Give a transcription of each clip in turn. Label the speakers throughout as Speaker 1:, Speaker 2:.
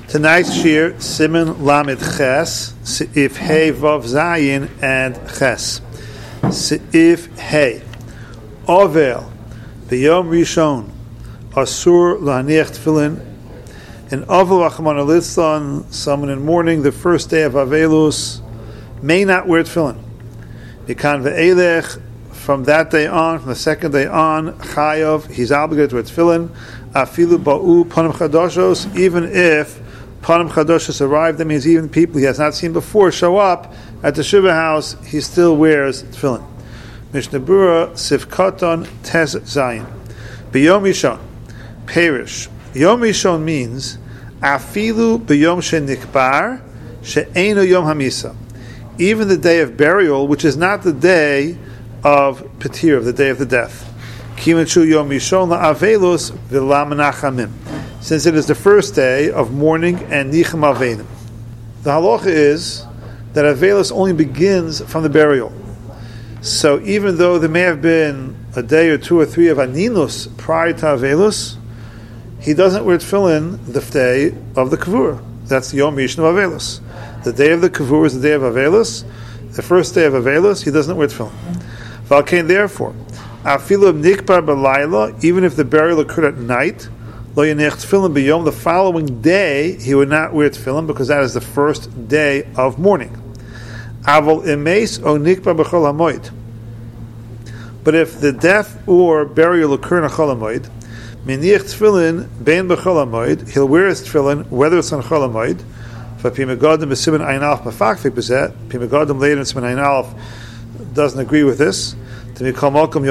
Speaker 1: Tonight's shir, Siman Lamed Ches, Seif Hey Vav Zayin and Ches. Seif Hey. Ovel, B'yom Rishon, Asur L'haniach Tefillin. In Ovel Rachman Litzlan, someone in mourning, the first day of Avelus, may not wear tefillin. Mikan ve'elech, from that day on, from the second day on, Chayav, he's obligated to wear tefillin. Afilu ba'u panim chadoshos, even if panim chadoshos arrive, that means even people he has not seen before show up at the Shiva house, he still wears tefillin. Mishnah Berurah Sifkaton Tez Zayin. B'yom Rishon, Perish. Yom Rishon means Afilu b'yom shenikbar she'eino yom hamisa. Even the day of burial, which is not the day of Petir, the day of the death. Kimachu Yom Rishon la'avelus v'la menachamim. Since it is the first day of mourning and nichem avenim. The halacha is that avelus only begins from the burial. So even though there may have been a day or two or three of aninus prior to avelus, he doesn't wear tefillin the day of the kavur. That's the Yom Rishon of avelus. The day of the kavur is the day of avelus. The first day of avelus, he doesn't wear tefillin. Valkein, therefore, afilu nikbar b'layla, even if the burial occurred at night, lo yanech tefillin b'yom, the following day he would not wear tefillin because that is the first day of mourning. Avol emes o nikbar b'chol hamoed. But if the death or burial occur in a chol hamoed, meniach tefillin bein b'chol hamoed, he'll wear his tefillin whether it's on chol hamoed. For Pimegadim b'siman ayin alef mafakfik b'zeh, Pimegadim later in siman ayin alef doesn't agree with this. Since even though it's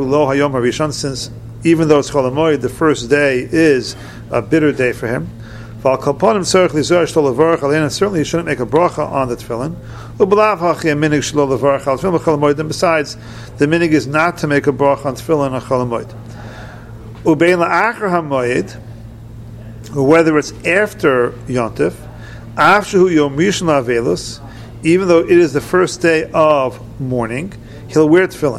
Speaker 1: Chol HaMoed, the first day is a bitter day for him. Certainly he shouldn't make a bracha on the tefillin. And besides, the minig is not to make a bracha on tefillin on Chol HaMoed. Whether it's after Yontif, even though it is the first day of mourning, he'll wear tefillin.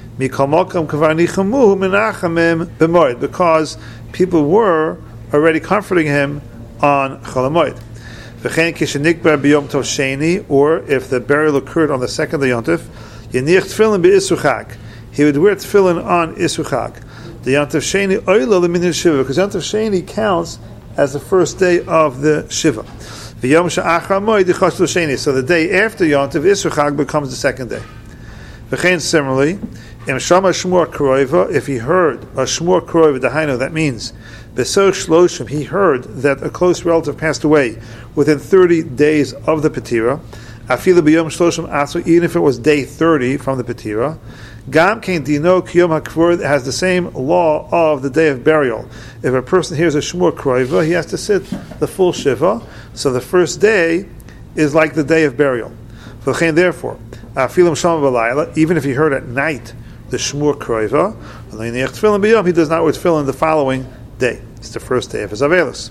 Speaker 1: Because people were already comforting him on Chol HaMoed. Or if the burial occurred on the second day Yontif, he would wear tefillin on Isuchag. The Yontif Sheni oila l'minyan Shiva, because Yontif Sheni counts as the first day of the Shiva. So the day after Yontif Isuchag becomes the second day. Similarly, if he heard a shmur kroiva dahainu, that means he heard that a close relative passed away within 30 days of the petira, even if it was day 30 from the petira, it has the same law of the day of burial. If a person hears a shmur kroiva, he has to sit the full shiva, so the first day is like the day of burial. Therefore, even if he heard at night the shmur kroiva, he does not wear tefillin the following day. It's the first day of his avelus.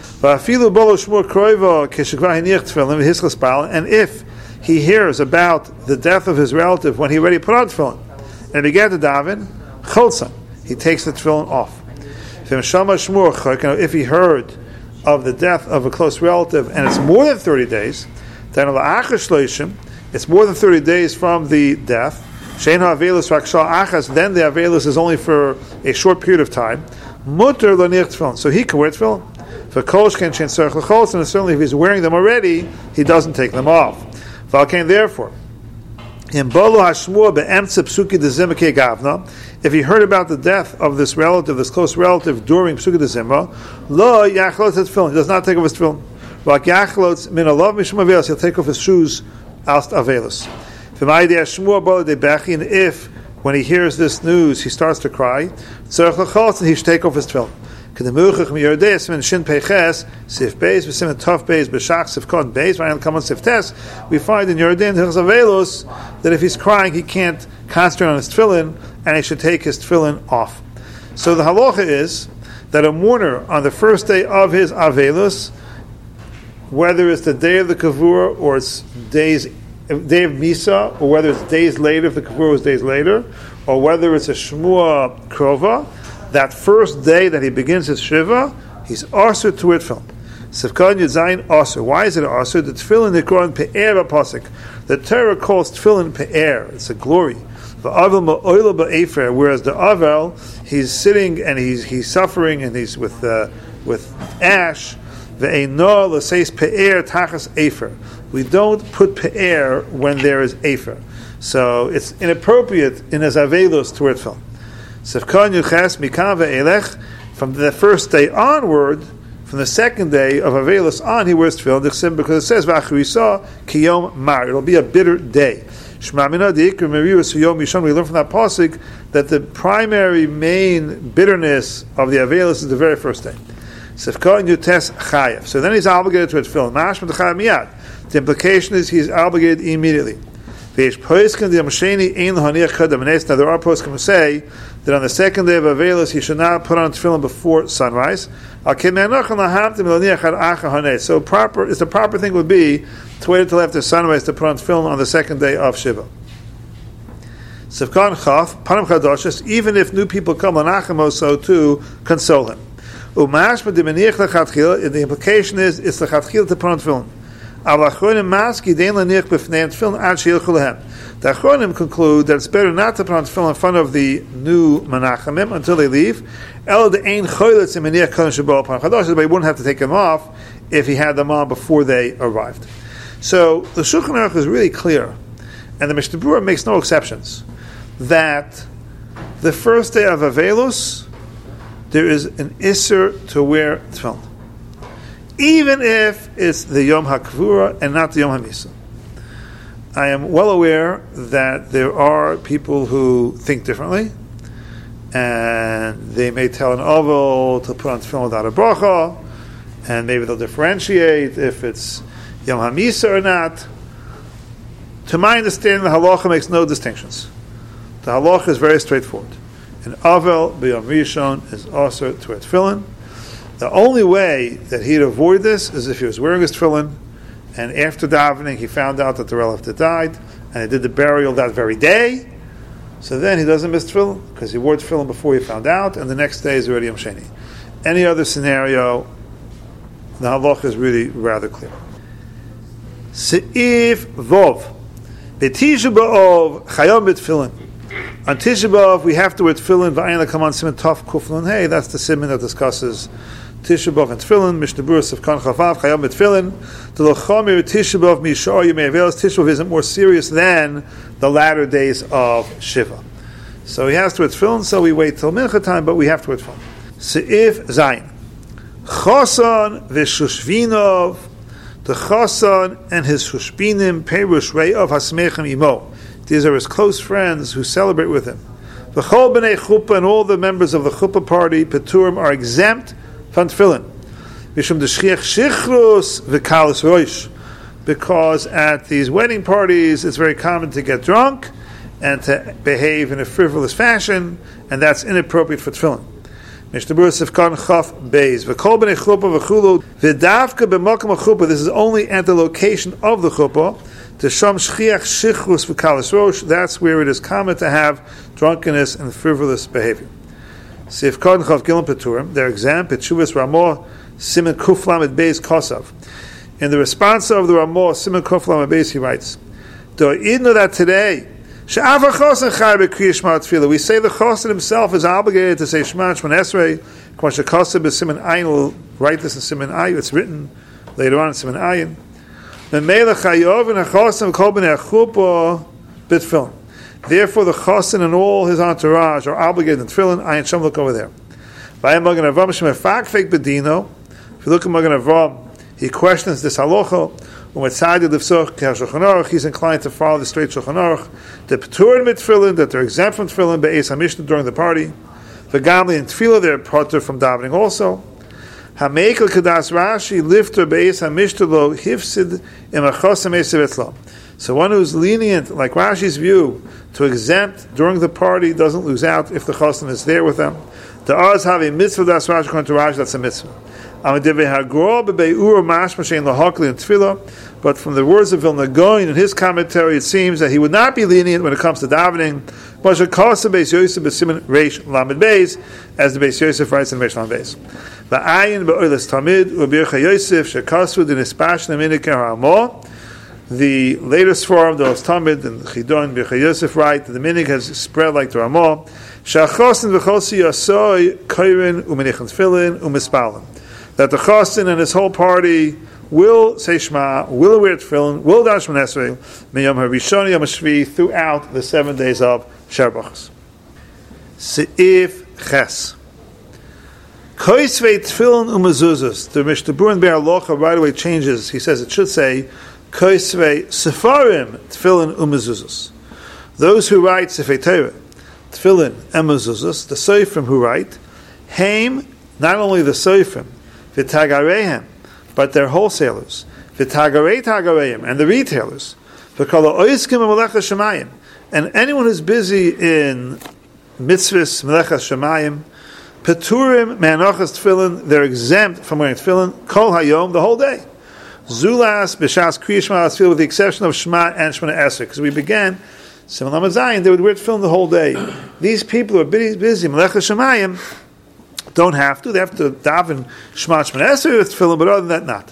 Speaker 1: And if he hears about the death of his relative when he already put on tefillin and he began to daven, he takes the tefillin off. If he heard of the death of a close relative and it's more than 30 days, then it's more than 30 days from the death. Then the Avelus is only for a short period of time. So he can wear tefillin. And certainly if he's wearing them already, he doesn't take them off. Therefore, if he heard about the death of this relative, this close relative, during Psuki de Zimra, he does not take off his tefillin. He'll take off his shoes alst avelus. And if, when he hears this news, he starts to cry, he should take off his tefillin. We find in Yeridin that if he's crying, he can't concentrate on his tefillin, and he should take his tefillin off. So the halacha is that a mourner on the first day of his avelus, whether it's the day of the kavur or it's day of Misa, or whether it's days later if the kavur was days later, or whether it's a shmua krova, that first day that he begins his shiva, he's arsur to wear tefillin. Sefkan Yudzayin Asur. Why is it Asur? The tefillin nikron pe'er b'pasuk. The Torah calls tefillin pe'er. It's a glory. Whereas the Avel, he's sitting and he's suffering and he's with ash. Ve'enor l'seis pe'er tachas efer. We don't put pe'er when there is efer. So it's inappropriate in his avelus to wear tefillin. Sefkan Yuches Mikan ve'elech. From the first day onward, from the second day of avelus on, he wears tefillin because it says v'achrisa kiyom mar. It'll be a bitter day. Shema mina deikr merius yom yishon. We learn from that pasuk that the primary main bitterness of the avelus is the very first day. Sefkan Yutes Chayev. So then he's obligated to wear tefillin. Mashma d'chayev miyad. The implication is he's obligated immediately. Now there are poskim who say that on the second day of Avelus he should not put on tefillin before sunrise. So the proper thing would be to wait until after sunrise to put on tefillin on the second day of Shiva. Sefkan Chaf, Panim Chadoshes, even if new people come Lanachim, so to console him. The implication is it's the Chatchil to put on tefillin. The Achronim conclude that it's better not to put on tefillin in front of the new Menachamim until they leave. But he wouldn't have to take them off if he had them on before they arrived. So the Shulchan Aruch is really clear, and the Mishnah Berurah makes no exceptions, that the first day of Avelus there is an Isser to wear tefillin, even if it's the Yom HaKvura and not the Yom HaMisa. I am well aware that there are people who think differently, and they may tell an oval to put on tefillin without a bracha, and maybe they'll differentiate if it's Yom HaMisa or not. To my understanding, the halacha makes no distinctions. The halacha is very straightforward. An ovel b'Yom Rishon is also to wear tefillin. The only way that he'd avoid this is if he was wearing his tefillin, and after davening he found out that the relative died, and he did the burial that very day. So then he doesn't miss tefillin because he wore tefillin before he found out, and the next day is already Yom Sheni. Any other scenario, the halacha is really rather clear. Seif Vov, B'Tisha B'Ov Chayom B'Tefillin. On Tisha B'Av we have to wear tefillin. V'ayin Lekaman Siman Tov Kuflun Hey. That's the siman that discusses Tisha B'Av and tefillin. Mishnah Berurah Sefkan Chavav Chayom B'Tefillin. The Lochomer Tisha B'Av Mishar Yemei Avelos. Tisha B'Av isn't more serious than the latter days of Shiva. So he has to wear tefillin. So we wait till Mincha time, but we have to wear tefillin. Seif Zayin Choson V'Shushvinov. The Choson and his Shushbinim Perush Re'av Hasmechem Imo. These are his close friends who celebrate with him. The Chol B'nei Chuppah and all the members of the Chuppah party, Peturim, are exempt from tefillin. Mishum D'Shchiach Shichrus V'Kalas Roish. Because at these wedding parties, it's very common to get drunk and to behave in a frivolous fashion, and that's inappropriate for tefillin. Mishnah Berurah Sefkan Chaf Beis. V'Kol B'nei Chuppah V'Chulu V'Davka B'Makom HaChuppah. This is only at the location of the Chuppah. The Sham Shchiach Shichrus V'Kalas Rosh, that's where it is common to have drunkenness and frivolous behavior. Sefkan Chav Gilin Peturim, their exam, Petshuvas Ramah, Siman Kuflam at Beis Kosav. In the response of the Ramah, Siman Kuflam at Beis, he writes, Do you know that today, we say the Chosin himself is obligated to say Shema Shemon Esrei, K'ma Shekosab is Siman Ayin, we'll write this in Siman Ayin, it's written later on in Siman Ayin. Therefore, the Chosin and all his entourage are obligated in tefillin. Ayin Shem, look over there. If you look at Magen Avraham, he questions this halacha. He's inclined to follow the straight Shulchan Aruch. The Peturim mit tefillin, that they're exempt from tefillin be'ez HaMishnah during the party. The Gamli and tefillah, they're potter from davening also. Hamekel Kadas Rashi lifter be'ez HaMishnah lo hifsid imachosam esav etzlo. So one who's lenient, like Rashi's view, to exempt during the party doesn't lose out if the chosin is there with them. The others have a mitzvah das Rashi according to Rashi, that's a mitzvah. But from the words of Vilna Gaon in his commentary, it seems that he would not be lenient when it comes to davening. As the Beis Yosef writes in Reish Lamed Beis. The latest form, the Tamid and Chidon Birchei Yosef write that the minig has spread like the Ramah. That the Chosin and his whole party will say Shema, will wear tefillin, will dash Shemona Esrei, miyom harishon yom hashvi, throughout the 7 days of Sherbachos. Seif Ches. Koisvei tefillin umezuzos. The Mishnah Berurah and Be'er Halacha right away changes. He says it should say Koisvei sefarim tefillin umezuzos. Those who write Sifrei Torah, tefillin and mezuzos, the Sofrim who write, Haim, not only the Sofrim, v'tagarehem, but their wholesalers, v'tagarei tagareim, and the retailers, v'kala oiskim v'melecha shemayim, and anyone who's busy in mitzvahs melecha shemayim, peturim me'anochas tefillin, they're exempt from wearing tefillin, kol hayom, the whole day. Zulas b'shas kriya shema asfil, with the exception of Shema and Shemona Esrei, because we began Simon Lamed Zayin, they would wear tefillin the whole day. These people who are busy melecha shemayim don't have to. They have to daven Shema Shemona Esrei with tefillin, but other than that, not.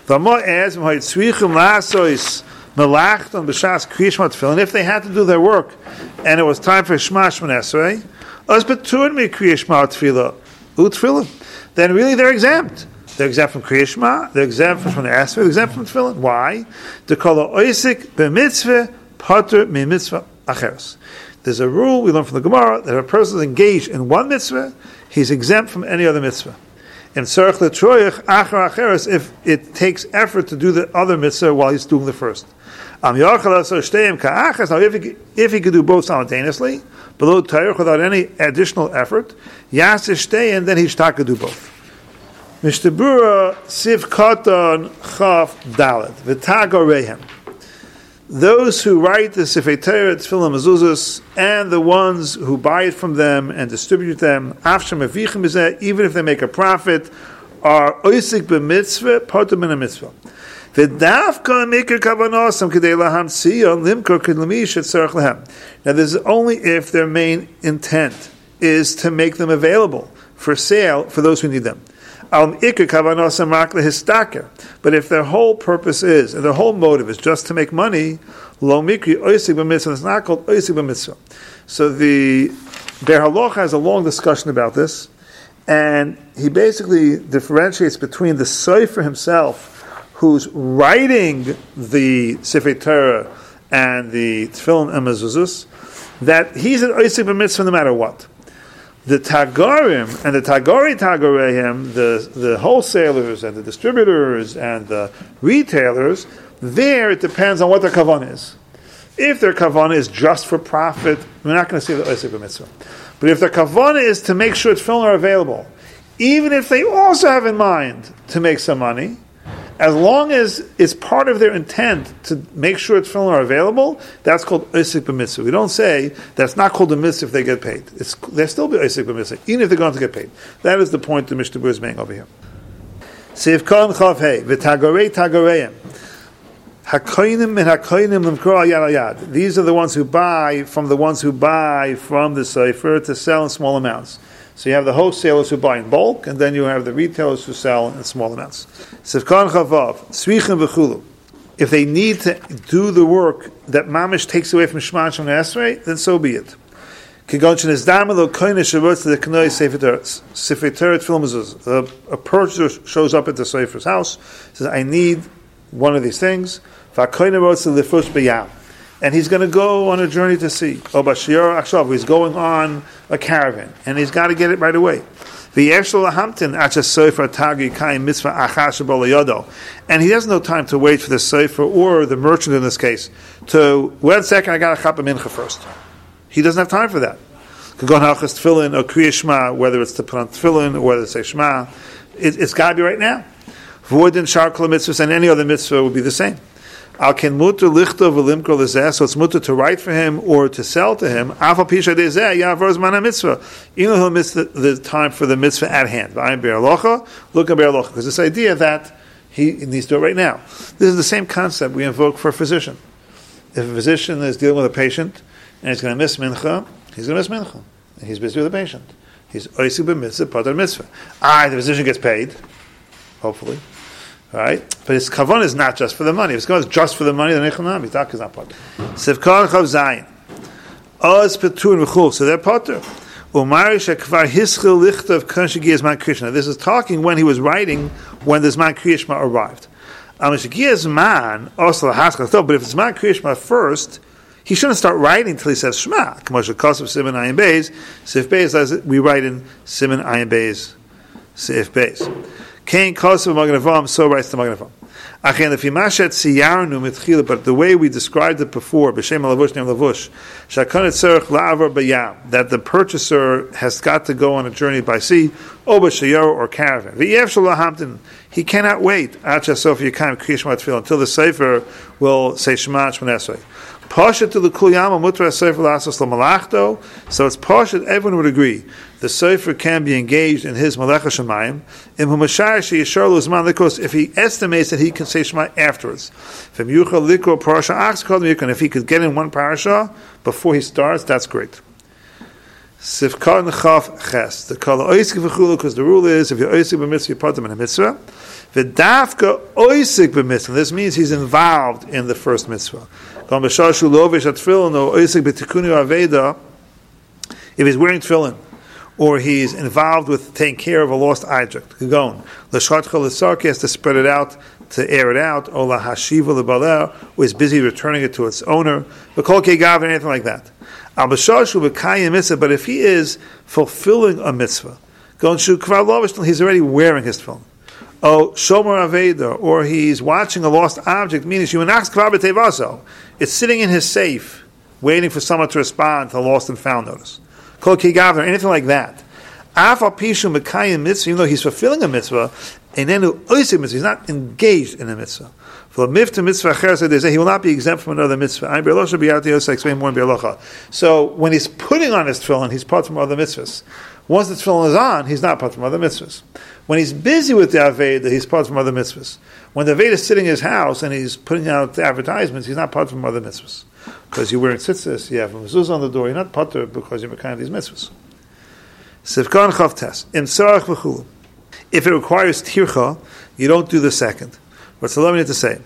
Speaker 1: If they had to do their work and it was time for Shema Shemona Esrei, then really they're exempt. They're exempt from Kriya Shema, they're exempt from Shemona Esrei, they're exempt from tefillin. Why? There's a rule we learn from the Gemara that if a person is engaged in one mitzvah, he's exempt from any other mitzvah. And tzarich letroyach achar acheres, if it takes effort to do the other mitzvah while he's doing the first. Now, if he could do both simultaneously, below tzarich without any additional effort, yaseh shteim, then he could do both. Mishnah Berurah Siv Katan Chaf Dalet V'Tagorehem. Those who write the Sifrei Torah, Tefillin, Mezuzos, and the ones who buy it from them and distribute them, even if they make a profit, are oisik b'mitzvah, partum in a mitzvah. Now this is only if their main intent is to make them available for sale for those who need them. But if their whole purpose is, and their whole motive is just to make money, it's not called oisik b'mitzvah. So the Be'er Halacha has a long discussion about this, and he basically differentiates between the Sofer himself, who's writing the Sifrei Torah and the Tefillin and Mezuzos, that he's an oisik b'mitzvah no matter what. The Tagarim and the Tagoreim, the wholesalers and the distributors and the retailers, there it depends on what their kavanah is. If their kavanah is just for profit, we're not going to see the oisik b'mitzvah. But if their kavanah is to make sure tefillin are available, even if they also have in mind to make some money, as long as it's part of their intent to make sure tefillin are available, that's called oisik b'mitzvah. We don't say that's not called a mitzvah if they get paid. They'll still be oisik b'mitzvah, even if they're going to get paid. That is the point the Mishnah Berurah is making over here. Seif Kon Chav Hei v'Tagorei Tagoreim Hakoinim and Hakoinim l'mkor al yad al yad. These are the ones who buy from the Sofer to sell in small amounts. So you have the wholesalers who buy in bulk, and then you have the retailers who sell in small amounts. Sivkan Chavav, Tzvichim v'chulu. If they need to do the work that Mamish takes away from Shema and Shemona Esrei, then so be it. A purchaser shows up at the Sofer's house, says, I need one of these things. And he's going to go on a journey to see. He's going on a caravan, and he's got to get it right away. And he has no time to wait for the Sofer or the merchant in this case to, 1 second, I got to chap a mincha first. He doesn't have time for that. Tefillin or Kriya Shema, whether it's to put on Tefillin or whether it's to say Shema, it's got to be right now. Void and Shar Kol mitzvahs and any other mitzvah would be the same. Al ken mutter lichtov v'limkor lezeh, so it's mutter to write for him or to sell to him. Afal pisha dezeh yavor zman mitzvah. Even though he'll miss the time for the mitzvah at hand. V'ayim be'alocha, look at be'alocha. Because this idea that he needs to do it right now. This is the same concept we invoke for a physician. If a physician is dealing with a patient and he's going to miss mincha, he's going to miss mincha. And he's busy with the patient. He's oisik b'mitzvah, pater mitzvah. The physician gets paid, hopefully. Right? But his kavan is not just for the money. If his kavan is just for the money, then Echanam, Yitak is not part. Sivkar Chav Zayin. Oz Petur and V'chul. So they're potter. Umari Shekvar Hischel Lichtav Kanshigi Zman Krishna. This is talking when he was writing when the Zman Krishma arrived. Amashigi Zman, also Haskal. But if it's Zman Krishma first, he shouldn't start writing until he says Shema. K'moshe Kosav Siman Ayin Beis. Sif Beis, as we write in Siman Ayin Beis. Sif Beis. Kain Kosav Magen Avraham, so writes the Magen Avraham. Achen lefimashet siyarnu mitchila, but the way we described it before, b'shem lavush nem lavush, shakonet tzarich la'avar bayam, that the purchaser has got to go on a journey by sea, or b'shayar or caravan. V'yev shalahamtin, he cannot wait acha sof yikam kriyishma tefillah until the sefer will say Shema Shemon Esrei. Pashat to the kulyama mutra sefer lasos lamalachto. So it's pashat. Everyone would agree the sefer can be engaged in his malacha shemayim. In humashar sheyishar lo zman likos, if he estimates that he can say Shema afterwards. From yuchal likro parasha aks kol mikon, if he could get in one parasha before he starts, that's great. Sifkar nechaf ches. The kol oisik v'chulu, because the rule is if you're oisik b'mitzvah, you put them in a mitzvah. V'dafka oisik b'mitzvah. This means he's involved in the first mitzvah. If he's wearing tefillin, or he's involved with taking care of a lost object, he has to spread it out, to air it out, or is busy returning it to its owner, anything like that. But if he is fulfilling a mitzvah, he's already wearing his tefillin. Shomer Aveda, or he's watching a lost object, meaning it's sitting in his safe, waiting for someone to respond to the lost and found notice. Kol Kigav, or anything like that. Even though he's fulfilling a mitzvah, he's not engaged in a mitzvah. He will not be exempt from another mitzvah. Explain more in Be'alocha. So when he's putting on his tefillin, he's part from other mitzvahs. Once the tefillin is on, he's not part from other mitzvahs. When he's busy with the Aveda, he's part from other mitzvahs. When the Aveda is sitting in his house and he's putting out the advertisements, he's not part from other mitzvahs. Because you're wearing tzitzis, you have a mezuzah on the door, you're not patur because you're kind of these mitzvahs. Sivkan Chavtes. Im Tzarech V'chulu. If it requires tircha, you don't do the second. But so let me to say,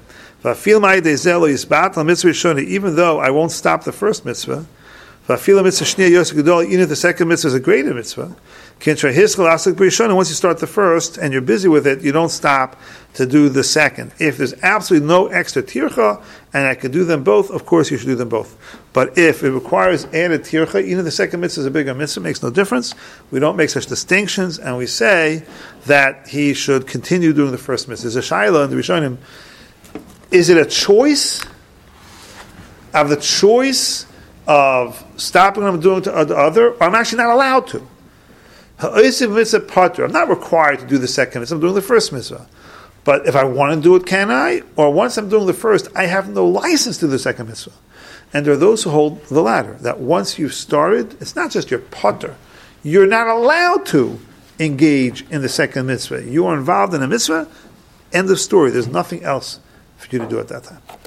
Speaker 1: even though I won't stop the first mitzvah, even if the second mitzvah is a greater mitzvah, and once you start the first and you're busy with it, you don't stop to do the second. If there's absolutely no extra tircha and I can do them both, of course you should do them both. But if it requires added tircha, even the second mitzvah is a bigger mitzvah, makes no difference. We don't make such distinctions, and we say that he should continue doing the first mitzvah. There's a shaila in the Rishonim. Is it a choice of the choice of stopping what I'm doing to the other, or I'm actually not allowed to? I'm not required to do the second mitzvah, I'm doing the first mitzvah. But if I want to do it, can I? Or once I'm doing the first, I have no license to do the second mitzvah. And there are those who hold the latter, that once you've started, it's not just your potter. You're not allowed to engage in the second mitzvah. You are involved in a mitzvah, end of story. There's nothing else for you to do at that time.